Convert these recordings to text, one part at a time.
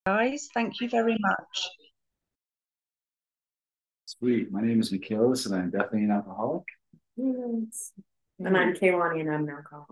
Guys, thank you very much. Sweet. My name is Michaelis, and I'm definitely an alcoholic. Yes. And I'm Kaylani, and I'm an alcoholic.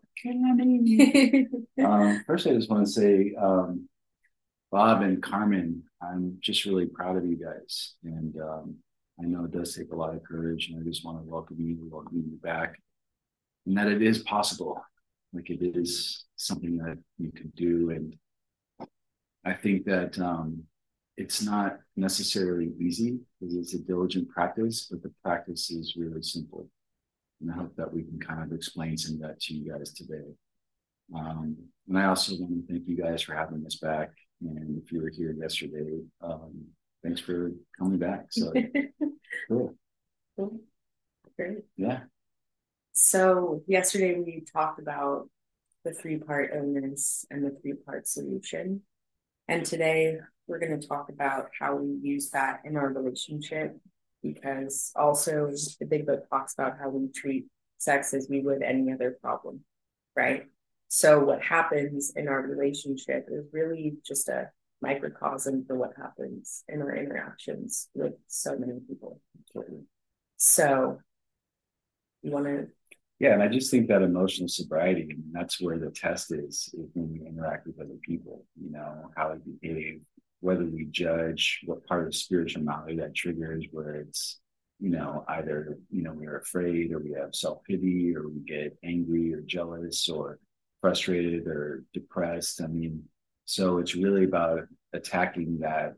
First, I just want to say, Bob and Carmen, I'm just really proud of you guys. And I know it does take a lot of courage, and I just want to welcome you back, and that it is possible. Like it is something that you can do. And I think that it's not necessarily easy because it's a diligent practice, but the practice is really simple. And I hope that we can kind of explain some of that to you guys today. And I also want to thank you guys for having us back. And if you were here yesterday, thanks for coming back. So cool. Cool. Great. Yeah. So yesterday we talked about the three-part illness and the three-part solution. And today we're going to talk about how we use that in our relationship, because also the big book talks about how we treat sex as we would any other problem, right? So what happens in our relationship is really just a microcosm for what happens in our interactions with so many people. So you want to? Yeah, and I just think that emotional sobriety, I mean, that's where the test is when we interact with other people, how we behave, whether we judge, what part of spirituality that triggers, where it's, either, we're afraid or we have self-pity or we get angry or jealous or frustrated or depressed. I mean, so it's really about attacking that,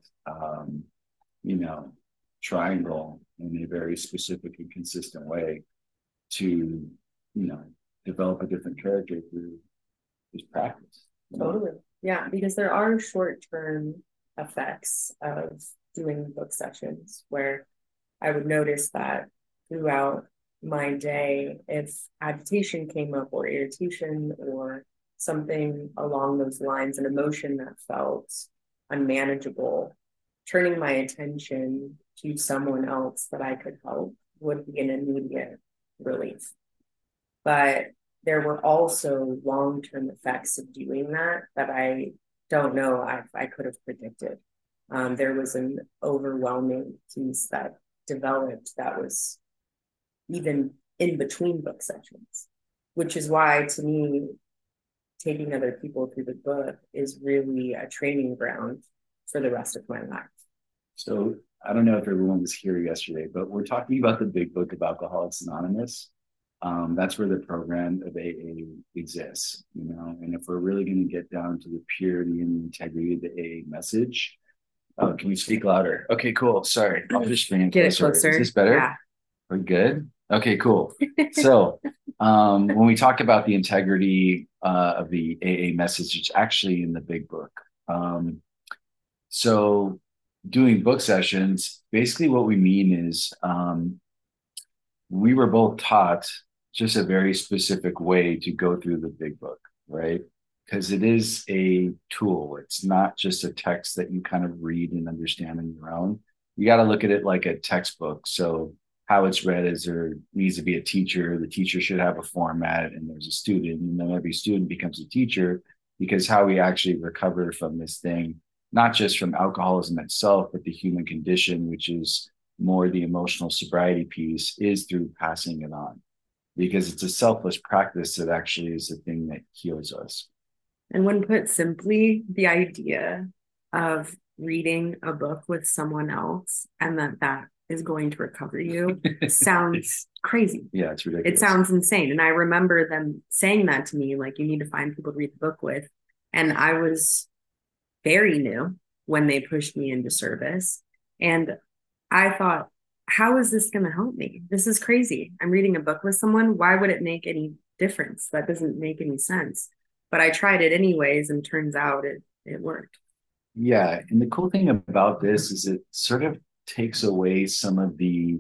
triangle in a very specific and consistent way to, develop a different character through this practice. Totally. Yeah, because there are short-term effects of doing book sessions where I would notice that throughout my day, if agitation came up or irritation or something along those lines, an emotion that felt unmanageable, turning my attention to someone else that I could help would be an immediate relief. But there were also long-term effects of doing that I don't know I could have predicted. There was an overwhelming piece that developed that was even in between book sessions, which is why, to me, taking other people through the book is really a training ground for the rest of my life. So I don't know if everyone was here yesterday, but we're talking about the big book of Alcoholics Anonymous. That's where the program of AA exists, and if we're really going to get down to the purity and the integrity of the AA message, can we speak louder? Okay, cool. Sorry. I'll just bring it closer. Is this better? Yeah. We're good? Okay, cool. So when we talk about the integrity of the AA message, it's actually in the big book. So doing book sessions, basically what we mean is we were both taught just a very specific way to go through the big book, right? Because it is a tool. It's not just a text that you kind of read and understand on your own. You got to look at it like a textbook. So how it's read is there needs to be a teacher. The teacher should have a format, and there's a student, and then every student becomes a teacher, because how we actually recover from this thing, not just from alcoholism itself, but the human condition, which is more the emotional sobriety piece, is through passing it on, because it's a selfless practice that actually is the thing that heals us. And when put simply, the idea of reading a book with someone else and that is going to recover you sounds crazy. Yeah, it's ridiculous. It sounds insane. And I remember them saying that to me, like, you need to find people to read the book with. And I was very new when they pushed me into service. And I thought, how is this going to help me? This is crazy. I'm reading a book with someone. Why would it make any difference? That doesn't make any sense. But I tried it anyways, and turns out it worked. Yeah. And the cool thing about this is it sort of takes away some of the,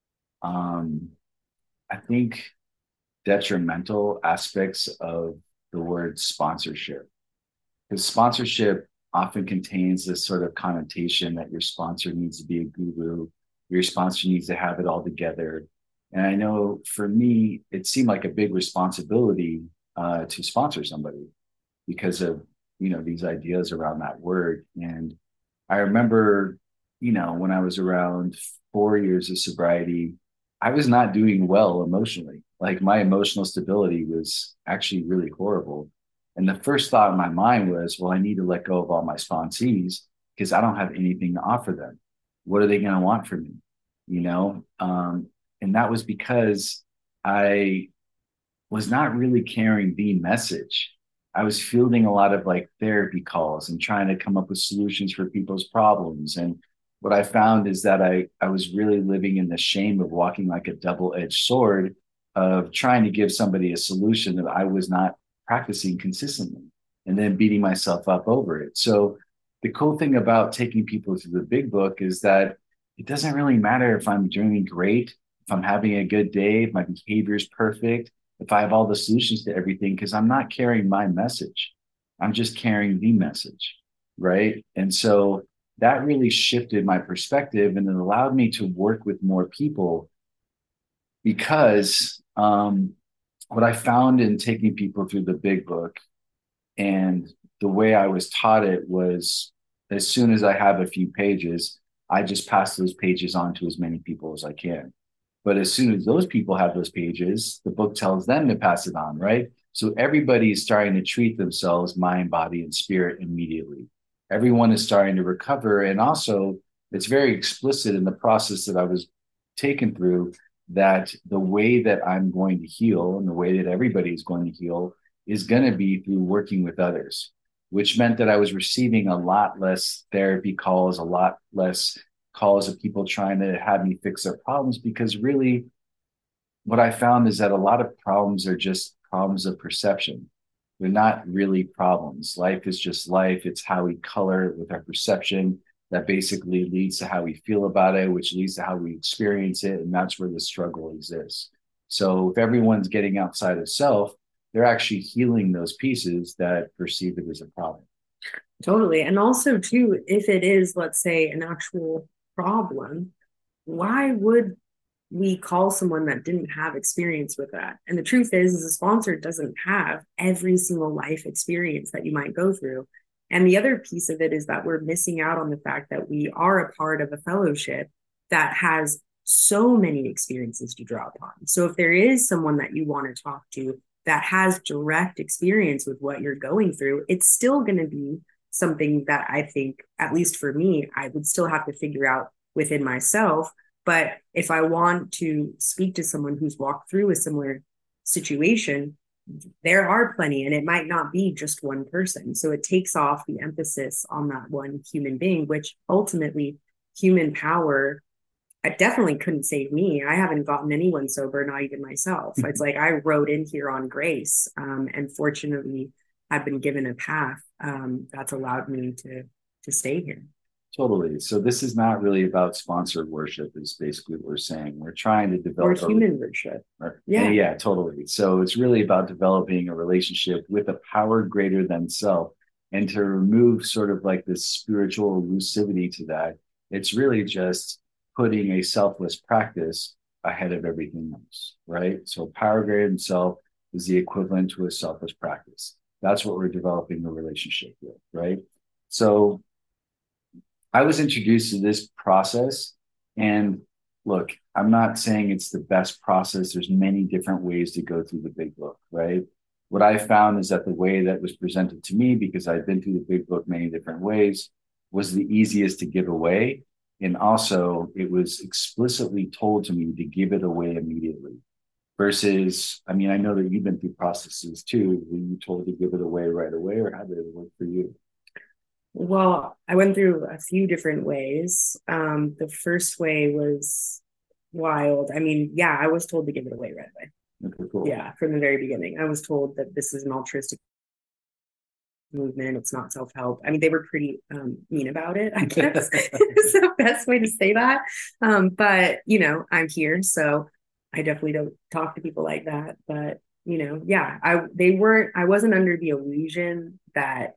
I think, detrimental aspects of the word sponsorship. Because sponsorship often contains this sort of connotation that your sponsor needs to be a guru, your sponsor needs to have it all together. And I know for me, it seemed like a big responsibility to sponsor somebody because of these ideas around that word. And I remember, when I was around 4 years of sobriety, I was not doing well emotionally. Like my emotional stability was actually really horrible. And the first thought in my mind was, well, I need to let go of all my sponsees because I don't have anything to offer them. What are they going to want from me? You know? And that was because I was not really carrying the message. I was fielding a lot of like therapy calls and trying to come up with solutions for people's problems. And what I found is that I was really living in the shame of walking like a double-edged sword of trying to give somebody a solution that I was not practicing consistently and then beating myself up over it. So the cool thing about taking people through the big book is that it doesn't really matter if I'm doing great, if I'm having a good day, if my behavior is perfect, if I have all the solutions to everything, because I'm not carrying my message. I'm just carrying the message. Right. And so that really shifted my perspective and it allowed me to work with more people because what I found in taking people through the big book and the way I was taught it was as soon as I have a few pages, I just pass those pages on to as many people as I can. But as soon as those people have those pages, the book tells them to pass it on, right? So everybody is starting to treat themselves mind, body, and spirit immediately. Everyone is starting to recover. And also, it's very explicit in the process that I was taken through that the way that I'm going to heal and the way that everybody is going to heal is going to be through working with others, which meant that I was receiving a lot less therapy calls, a lot less calls of people trying to have me fix their problems because really what I found is that a lot of problems are just problems of perception. They're not really problems. Life is just life. It's how we color it with our perception that basically leads to how we feel about it, which leads to how we experience it. And that's where the struggle exists. So if everyone's getting outside of self, they're actually healing those pieces that perceive it as a problem. Totally. And also, too, if it is, let's say, an actual problem, why would we call someone that didn't have experience with that? And the truth is a sponsor doesn't have every single life experience that you might go through. And the other piece of it is that we're missing out on the fact that we are a part of a fellowship that has so many experiences to draw upon. So if there is someone that you want to talk to that has direct experience with what you're going through, it's still going to be something that I think, at least for me, I would still have to figure out within myself. But if I want to speak to someone who's walked through a similar situation, there are plenty, and it might not be just one person. So it takes off the emphasis on that one human being, which ultimately human power, I definitely couldn't save me. I haven't gotten anyone sober, not even myself. It's like I rode in here on grace. And fortunately, I've been given a path that's allowed me to stay here. Totally. So this is not really about sponsored worship, is basically what we're saying. We're trying to develop or human worship. Yeah, totally. So it's really about developing a relationship with a power greater than self and to remove sort of like this spiritual elusivity to that. It's really just putting a selfless practice ahead of everything else, right? So power greater than self is the equivalent to a selfless practice. That's what we're developing the relationship with, right? So I was introduced to this process, and look, I'm not saying it's the best process. There's many different ways to go through the big book, right? What I found is that the way that was presented to me, because I've been through the big book many different ways, was the easiest to give away. And also, it was explicitly told to me to give it away immediately. Versus, I mean, I know that you've been through processes too. Were you told to give it away right away, or how did it work for you? Well, I went through a few different ways. The first way was wild. I mean, yeah, I was told to give it away right away. Okay, cool. Yeah, from the very beginning. I was told that this is an altruistic movement. It's not self-help. I mean, they were pretty mean about it, I guess. It's the best way to say that. But, I'm here, so I definitely don't talk to people like that. But, yeah, I wasn't under the illusion that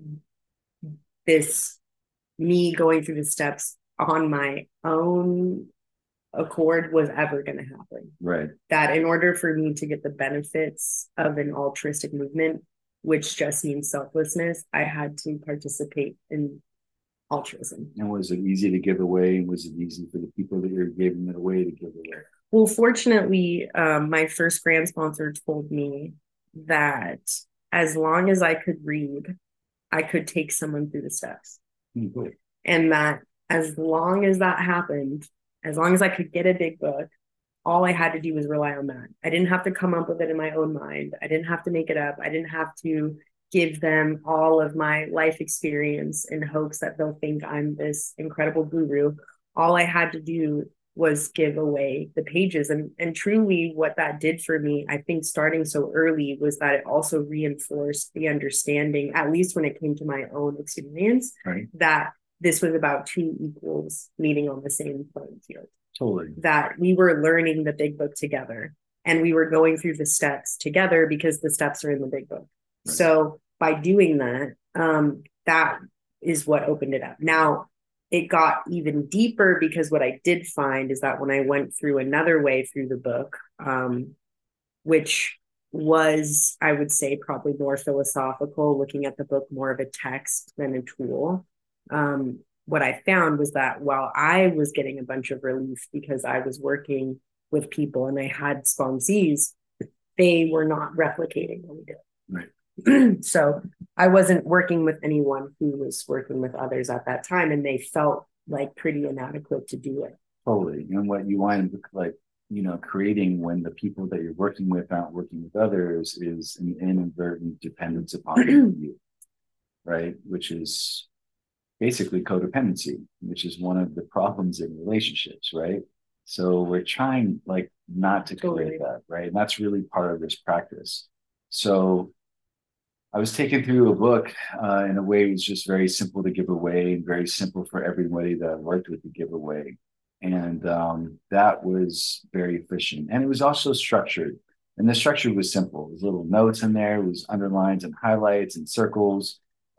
me going through the steps on my own accord was ever going to happen. Right. That in order for me to get the benefits of an altruistic movement, which just means selflessness, I had to participate in altruism. And was it easy to give away? And was it easy for the people that you're giving it away to give away? Well, fortunately, my first grant sponsor told me that as long as I could read, I could take someone through the steps. Mm-hmm. And that as long as that happened, as long as I could get a big book, all I had to do was rely on that. I didn't have to come up with it in my own mind. I didn't have to make it up. I didn't have to give them all of my life experience in hopes that they'll think I'm this incredible guru. All I had to do was give away the pages. And truly what that did for me, I think starting so early, was that it also reinforced the understanding, at least when it came to my own experience, right, that this was about two equals meeting on the same playing field. Totally. That we were learning the big book together and we were going through the steps together because the steps are in the big book. Right. So by doing that, that is what opened it up. Now, it got even deeper because what I did find is that when I went through another way through the book, which was, I would say, probably more philosophical, looking at the book more of a text than a tool, what I found was that while I was getting a bunch of relief because I was working with people and I had sponsees, they were not replicating what we did. Right. So I wasn't working with anyone who was working with others at that time, and they felt like pretty inadequate to do it. Totally. And what you wind up like, creating when the people that you're working with aren't working with others is an inadvertent dependence upon you, right? Which is basically codependency, which is one of the problems in relationships, right? So we're trying like not to create that, right? And that's really part of this practice. So I was taken through a book in a way it was just very simple to give away and very simple for everybody that I worked with to give away. And that was very efficient. And it was also structured. And the structure was simple. It was little notes in there. It was underlines and highlights and circles.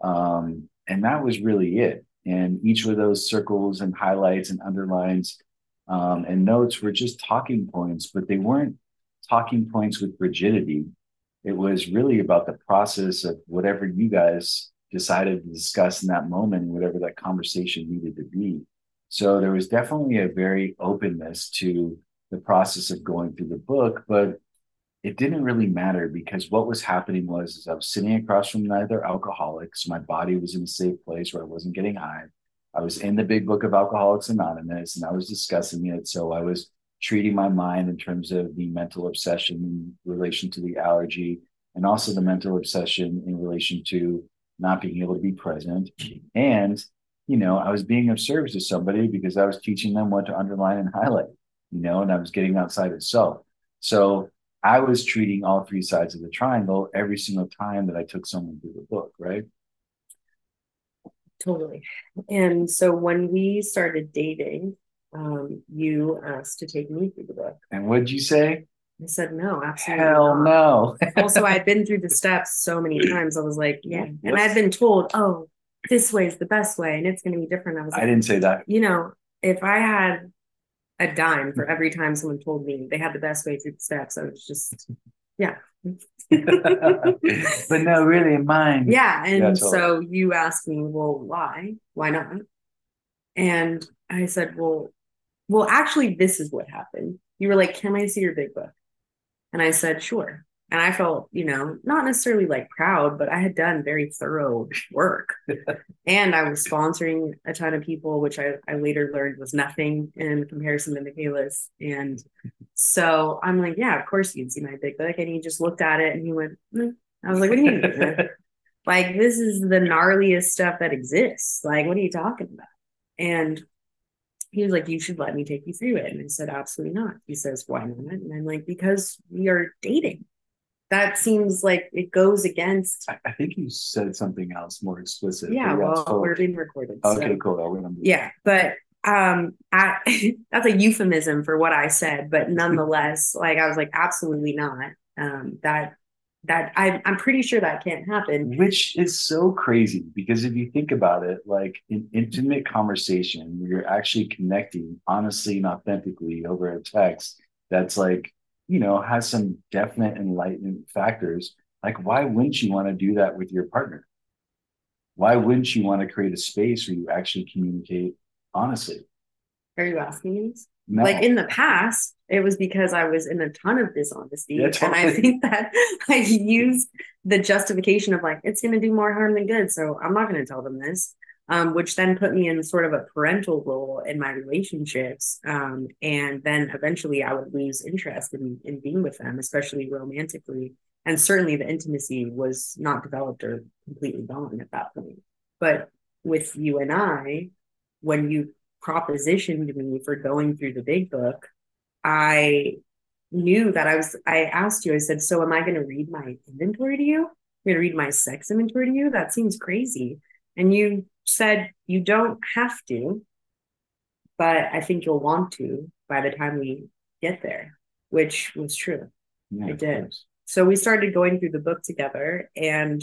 And that was really it. And each of those circles and highlights and underlines and notes were just talking points, but they weren't talking points with rigidity. It was really about the process of whatever you guys decided to discuss in that moment, whatever that conversation needed to be. So there was definitely a very openness to the process of going through the book, but it didn't really matter because what was happening was I was sitting across from another alcoholic. So my body was in a safe place where I wasn't getting high. I was in the big book of Alcoholics Anonymous and I was discussing it. So I was treating my mind in terms of the mental obsession in relation to the allergy and also the mental obsession in relation to not being able to be present. And, I was being of service to somebody because I was teaching them what to underline and highlight, and I was getting outside of self. So I was treating all three sides of the triangle every single time that I took someone through the book, right? Totally. And so when we started dating, you asked to take me through the book. And what did you say? I said, no, absolutely Hell not. No. Also, I'd been through the steps so many times. I was like, yeah. And I'd been told, oh, this way is the best way and it's going to be different. I was like, I didn't say that. If I had a dime for every time someone told me they had the best way through the steps, I was just, yeah. But no, really in mine. Yeah. And so you asked me, well, why? Why not? And I said, well, actually, this is what happened. You were like, can I see your big book? And I said, sure. And I felt, not necessarily like proud, but I had done very thorough work. And I was sponsoring a ton of people, which I later learned was nothing in comparison to Michaela's. And so I'm like, yeah, of course you can see my big book. And he just looked at it and he went, I was like, what do you mean? Like, this is the gnarliest stuff that exists. Like, what are you talking about? And he was like, you should let me take you through it. And I said, absolutely not. He says, why not? And I'm like, because we are dating. That seems like it goes against. I think you said something else more explicit. Yeah, well, we're being recorded. Okay, so. Cool. I'll remember. Yeah, but that's a euphemism for what I said. But nonetheless, like I was like, absolutely not. That I'm pretty sure that can't happen. Which is so crazy because if you think about it, like an intimate conversation where you're actually connecting honestly and authentically over a text that's like, has some definite enlightenment factors. Like, why wouldn't you want to do that with your partner? Why wouldn't you want to create a space where you actually communicate honestly? Are you asking me? No. Like in the past, it was because I was in a ton of dishonesty. Yeah, totally. And I think that I used the justification of like, it's going to do more harm than good. So I'm not going to tell them this, which then put me in sort of a parental role in my relationships. And then eventually I would lose interest in being with them, especially romantically. And certainly the intimacy was not developed or completely gone at that point. But with you and I, when you propositioned me for going through the big book, I knew that I asked you, I said, so am I going to read my inventory to you? I'm going to read my sex inventory to you? That seems crazy. And you said, you don't have to, but I think you'll want to by the time we get there, which was true. Yeah, I did. So we started going through the book together, and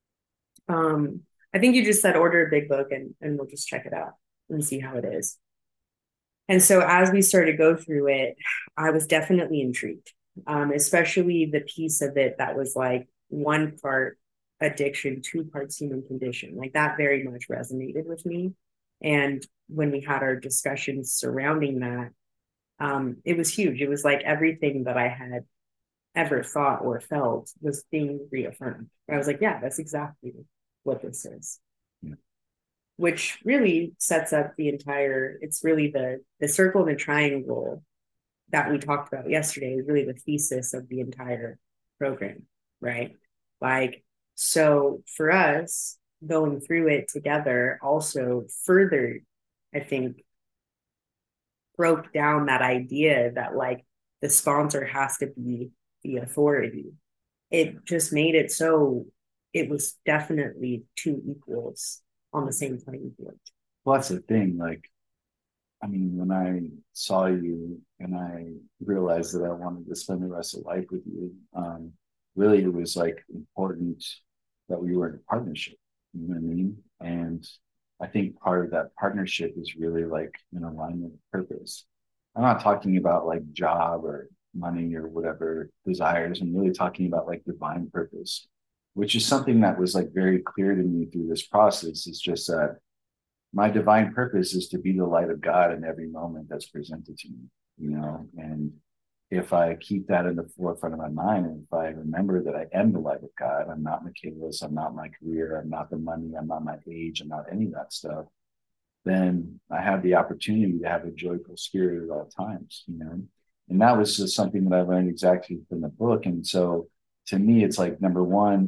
I think you just said order a big book and we'll just check it out and see how it is. And so as we started to go through it, I was definitely intrigued, especially the piece of it that was like one part addiction, two parts human condition. Like that very much resonated with me. And when we had our discussions surrounding that, it was huge. It was like everything that I had ever thought or felt was being reaffirmed. I was like, yeah, that's exactly what this is. Yeah. Which really sets up the entire, it's really the circle and the triangle that we talked about yesterday is really the thesis of the entire program, right? Like, so for us, going through it together also further, I think, broke down that idea that like the sponsor has to be the authority. It just made it so it was definitely two equals on the same playing field. Well, that's the thing. Like, I mean, when I saw you and I realized that I wanted to spend the rest of life with you, really it was like important that we were in a partnership. You know what I mean? And I think part of that partnership is really like an alignment of purpose. I'm not talking about like job or money or whatever desires. I'm really talking about like divine purpose, which is something that was like very clear to me through this process. It's just that my divine purpose is to be the light of God in every moment that's presented to me, you know, and if I keep that in the forefront of my mind, and if I remember that I am the light of God, I'm not Michaelis, I'm not my career, I'm not the money, I'm not my age, I'm not any of that stuff, then I have the opportunity to have a joyful spirit at all times, you know. And that was just something that I learned exactly from the book. And so to me, it's like number one,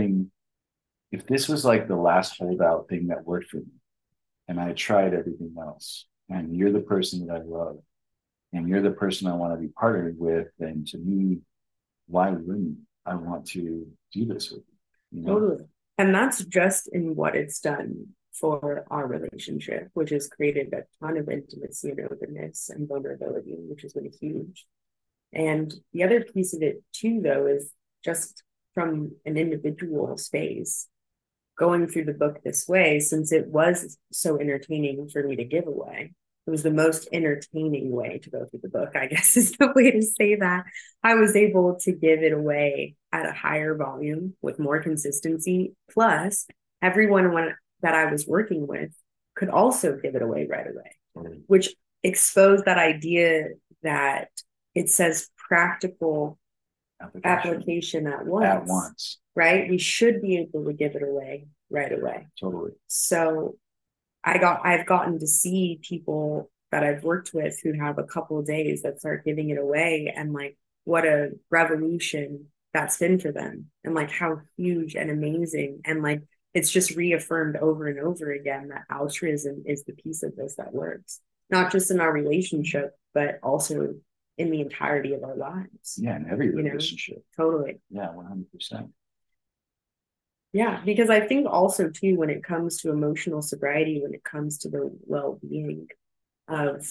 if this was like the last holdout thing that worked for me, and I tried everything else, and you're the person that I love, and you're the person I want to be partnered with, then to me, why wouldn't I want to do this with you? You know? Totally. And that's just in what it's done for our relationship, which has created a ton of intimacy and openness and vulnerability, which has been huge. And the other piece of it too, though, is just from an individual space, going through the book this way, since it was so entertaining for me to give away. It was the most entertaining way to go through the book, I guess is the way to say that. I was able to give it away at a higher volume with more consistency. Plus, everyone that I was working with could also give it away right away, which exposed that idea that it says practical application at once. Right? We should be able to give it away right away. Totally. So I've gotten to see people that I've worked with who have a couple of days that start giving it away, and like what a revolution that's been for them, and like how huge and amazing, and like it's just reaffirmed over and over again that altruism is the piece of this that works, not just in our relationship, but also in the entirety of our lives. Yeah, in every relationship. Totally. Yeah, 100%. Yeah, because I think also too, when it comes to emotional sobriety, when it comes to the well-being of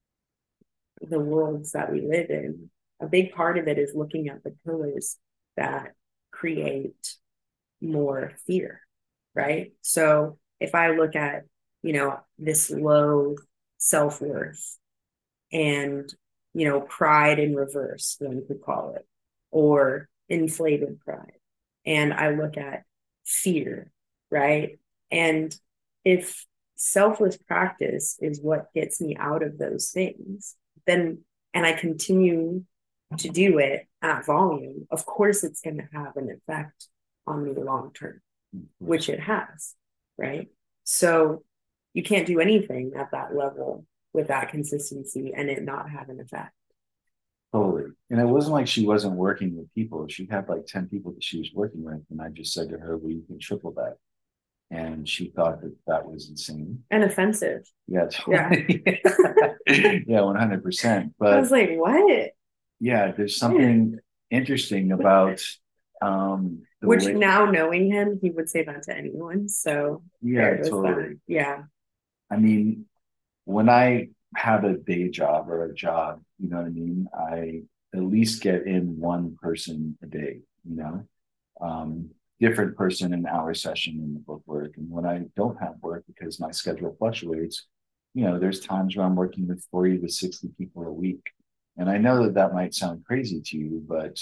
the worlds that we live in, a big part of it is looking at the pillars that create more fear, right? So if I look at, this low self-worth and, pride in reverse, then we could call it, or inflated pride, and I look at fear, right? And if selfless practice is what gets me out of those things, then, and I continue to do it at volume, of course it's going to have an effect on me long term, which it has, right? So you can't do anything at that level with that consistency and it not have an effect. Totally. And it wasn't like she wasn't working with people. She had like 10 people that she was working with. And I just said to her, well, you can triple that. And she thought that that was insane. And offensive. Yeah. Totally. Yeah, 100%. But I was like, what? Yeah, there's something interesting about which way, now knowing him, he would say that to anyone. So yeah, totally. That. Yeah. I mean, when I have a day job or a job, you know what I mean? I at least get in one person a day, you know, different person in our session in the book work. And when I don't have work because my schedule fluctuates, you know, there's times where I'm working with 40 to 60 people a week. And I know that that might sound crazy to you, but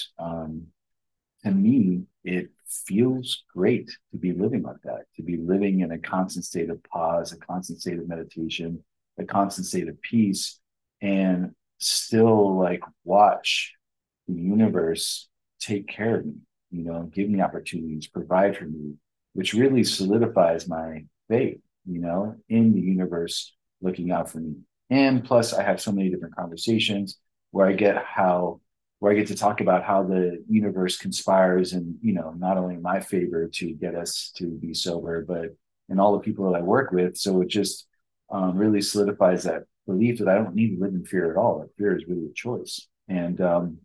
to me, it feels great to be living like that, to be living in a constant state of pause, a constant state of meditation, a constant state of peace, and still like watch the universe take care of me, you know, give me opportunities, provide for me, which really solidifies my faith, you know, in the universe looking out for me. And plus, I have so many different conversations where I get to talk about how the universe conspires and, you know, not only in my favor to get us to be sober, but in all the people that I work with. So it just really solidifies that belief that I don't need to live in fear at all. That fear is really a choice. And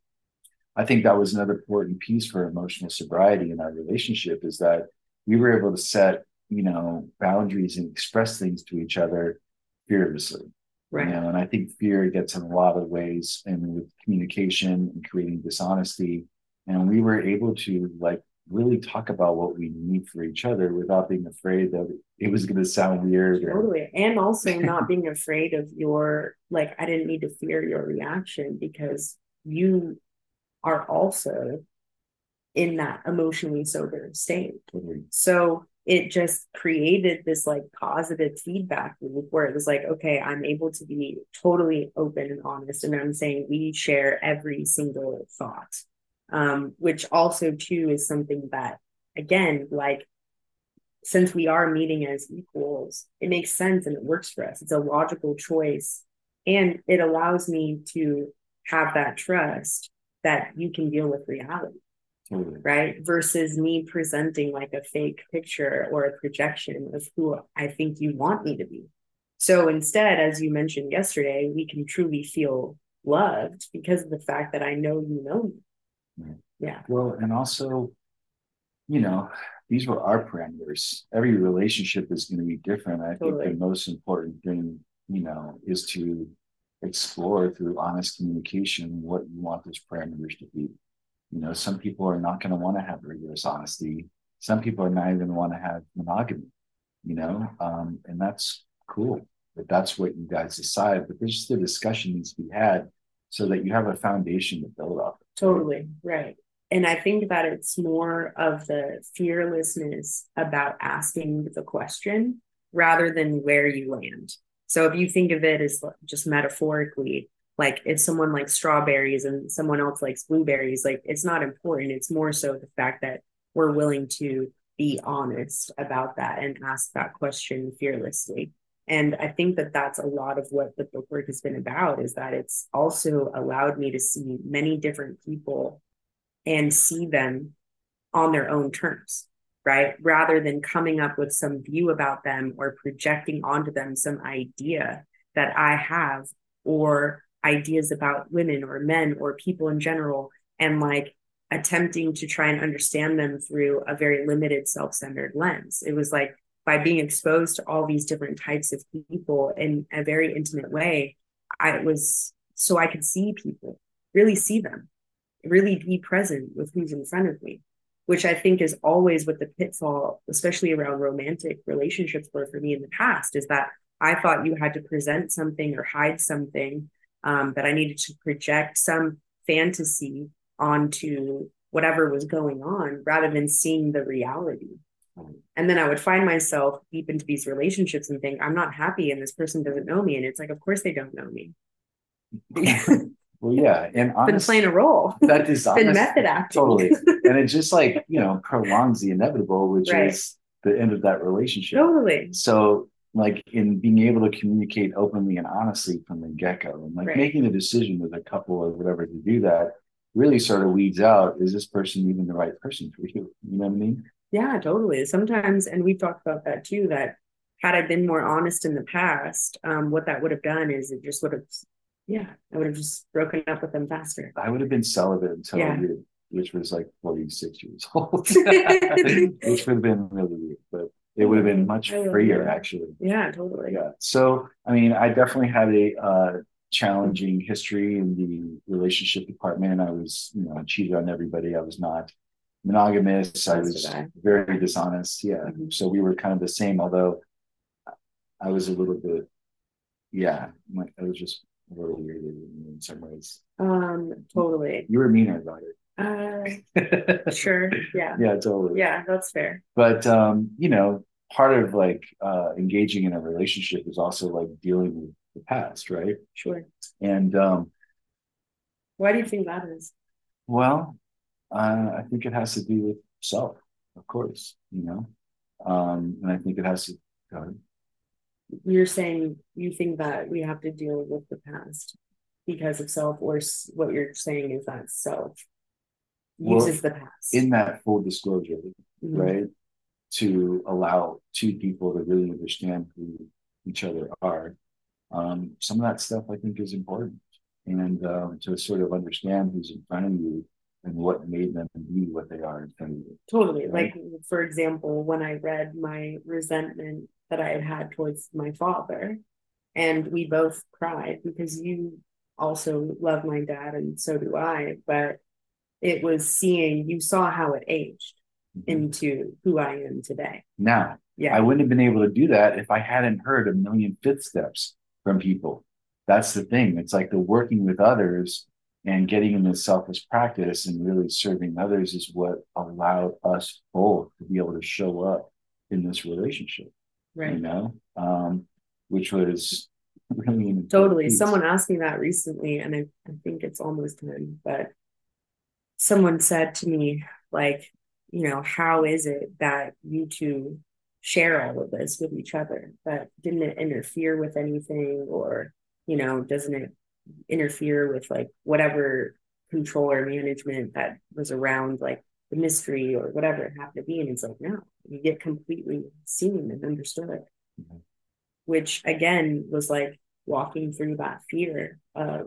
I think that was another important piece for emotional sobriety in our relationship, is that we were able to set, you know, boundaries and express things to each other fearlessly. Right. You know, and I think fear gets in a lot of ways, and with communication and creating dishonesty. And we were able to like really talk about what we need for each other without being afraid that it was going to sound weird. Totally. And also not being afraid of your, like, I didn't need to fear your reaction because you are also in that emotionally sober state. Totally. So it just created this like positive feedback loop where it was like, okay, I'm able to be totally open and honest. And I'm saying we share every single thought, which also too is something that, again, like, since we are meeting as equals, it makes sense and it works for us. It's a logical choice. And it allows me to have that trust that you can deal with reality. Right? Versus me presenting like a fake picture or a projection of who I think you want me to be. So instead, as you mentioned yesterday, we can truly feel loved because of the fact that I know you know me. Right. Yeah. Well, and also, you know, these were our parameters. Every relationship is going to be different. I think the most important thing, you know, is to explore through honest communication what you want those parameters to be. You know, some people are not going to want to have rigorous honesty. Some people are not even going to want to have monogamy, you know, and that's cool. But that's what you guys decide. But there's just a discussion needs to be had so that you have a foundation to build off. Totally. Right. And I think that it's more of the fearlessness about asking the question rather than where you land. So if you think of it as just metaphorically, like if someone likes strawberries and someone else likes blueberries, like it's not important. It's more so the fact that we're willing to be honest about that and ask that question fearlessly. And I think that that's a lot of what the book work has been about, is that it's also allowed me to see many different people and see them on their own terms, right? Rather than coming up with some view about them or projecting onto them some idea that I have, or ideas about women or men or people in general, and like attempting to try and understand them through a very limited self-centered lens. It was like by being exposed to all these different types of people in a very intimate way, I could see people, really see them, really be present with who's in front of me, which I think is always what the pitfall, especially around romantic relationships, were for me in the past, is that I thought you had to present something or hide something, that I needed to project some fantasy onto whatever was going on rather than seeing the reality. And then I would find myself deep into these relationships and think, I'm not happy and this person doesn't know me. And it's like, of course they don't know me. Well, yeah. And Been honestly, playing a role. that is Been method acting. totally. And it just like, prolongs the inevitable, which Right. is the end of that relationship. Totally. So like in being able to communicate openly and honestly from the get-go, and like Right. making a decision with a couple or whatever to do that really sort of weeds out, is this person even the right person for you? You know what I mean? Yeah, totally. Sometimes, and we've talked about that too, that had I been more honest in the past, what that would have done is it just would have, I would have just broken up with them faster. I would have been celibate until Yeah. you, which was like 46 years old, which would have been really weird, but it would have been much freer, actually. Yeah, totally. Yeah. So, I mean, I definitely had a challenging history in the relationship department. I was, I cheated on everybody. I was not monogamous. I was very dishonest. Yeah. Mm-hmm. So we were kind of the same, although I was a little bit, I was just a little weird in some ways. Totally. You were meaner about it. Sure. Yeah. Yeah, totally. Yeah, that's fair. But part of like engaging in a relationship is also like dealing with the past, right? Sure. And why do you think that is? Well, I think it has to do with self, of course, and I think it has to go. You're saying you think that we have to deal with the past because of self, or what you're saying is that self uses the past in that full disclosure, mm-hmm. right? To allow two people to really understand who each other are. Some of that stuff I think is important, and to sort of understand who's in front of you and what made them be what they are in front of you. Totally. Right? Like, for example, when I read my resentment that I had towards my father, and we both cried because you also love my dad and so do I, but it was you saw how it aged mm-hmm. into who I am today. Now, I wouldn't have been able to do that if I hadn't heard a million fifth steps from people. That's the thing. It's like the working with others and getting into selfless practice and really serving others is what allowed us both to be able to show up in this relationship. Right. Which was really totally. Someone asked me that recently, and I think it's almost time, but someone said to me, like, how is it that you two share all of this with each other? But didn't it interfere with anything, or, doesn't it interfere with like whatever control or management that was around like the mystery or whatever it happened to be? And it's like, no, you get completely seen and understood, mm-hmm. which again was like walking through that fear of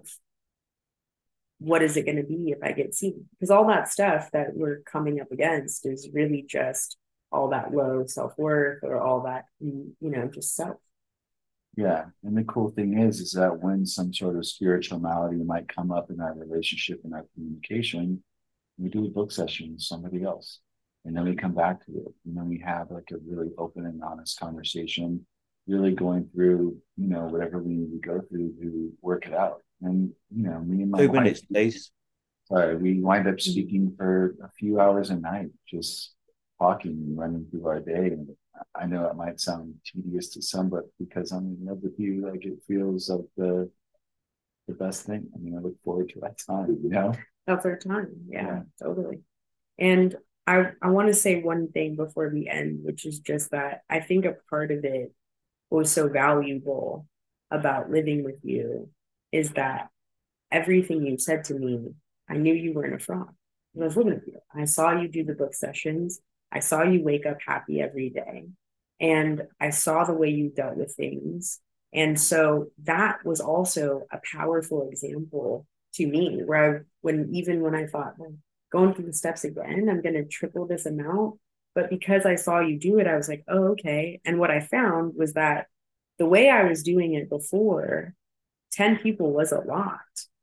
what is it going to be if I get seen? Because all that stuff that we're coming up against is really just all that low self-worth or all that, just self. Yeah. And the cool thing is that when some sort of spiritual malady might come up in our relationship and our communication, we do a book session with somebody else. And then we come back to it. And then we have like a really open and honest conversation, really going through, whatever we need to go through to work it out. And, me and my 2 minutes, please. Sorry, we wind up speaking for a few hours a night, just talking and running through our day. And I know it might sound tedious to some, but because I'm in love with you, like it feels like the best thing. I mean, I look forward to that time, That's our time. Yeah, totally. And I want to say one thing before we end, which is just that I think a part of it was so valuable about living with you is that everything you said to me, I knew you weren't a fraud. I was living with you. I saw you do the book sessions. I saw you wake up happy every day. And I saw the way you dealt with things. And so that was also a powerful example to me, where when I thought, well, going through the steps again, I'm going to triple this amount. But because I saw you do it, I was like, oh, okay. And what I found was that the way I was doing it before, 10 people was a lot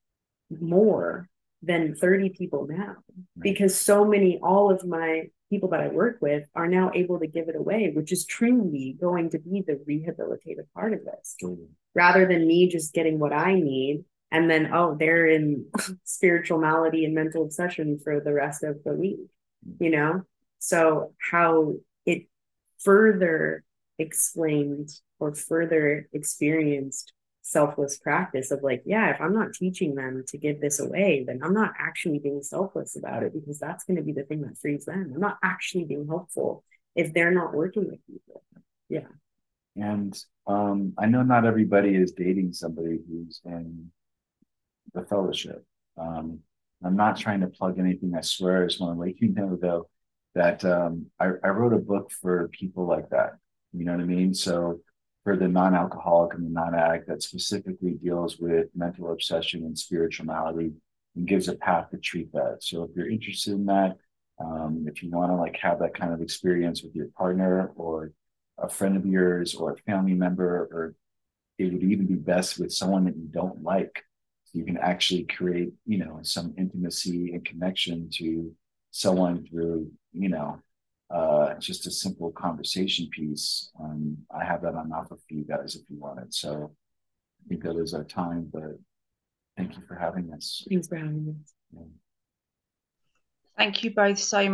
more than 30 people now, because all of my people that I work with are now able to give it away, which is truly going to be the rehabilitative part of this, rather than me just getting what I need And then, oh, they're in spiritual malady and mental obsession for the rest of the week, you know? So how it further explained or further experienced selfless practice of like, yeah, if I'm not teaching them to give this away, then I'm not actually being selfless about it, because that's going to be the thing that frees them. I'm not actually being helpful if they're not working with people. Yeah. And I know not everybody is dating somebody who's in the fellowship. I'm not trying to plug anything. I swear. I just want to let you know, though, that I wrote a book for people like that. You know what I mean? So for the non-alcoholic and the non-addict, that specifically deals with mental obsession and spirituality and gives a path to treat that. So if you're interested in that, if you want to like have that kind of experience with your partner or a friend of yours or a family member, or it would even be best with someone that you don't like, so you can actually create, you know, some intimacy and connection to someone through, you know, just a simple conversation piece. I have that on offer for you guys if you want it. So I think that is our time, but thank you for having us. Thanks for having us. Yeah. Thank you both so much.